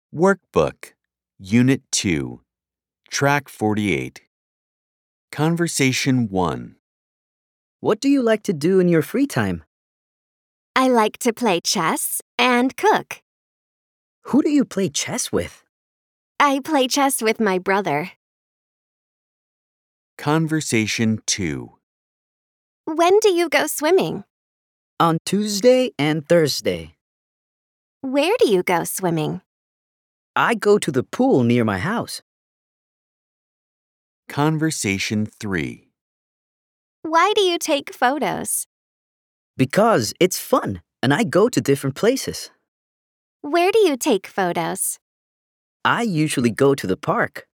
Workbook, Unit 2, Track 48. Conversation 1. What do you like to do in your free time? I like to play chess and cook. Who do you play chess with? I play chess with my brother. Conversation 2. When do you go swimming? On Tuesday and Thursday. Where do you go swimming? I go to the pool near my house. Conversation 3. Why do you take photos? Because it's fun and I go to different places. Where do you take photos? I usually go to the park.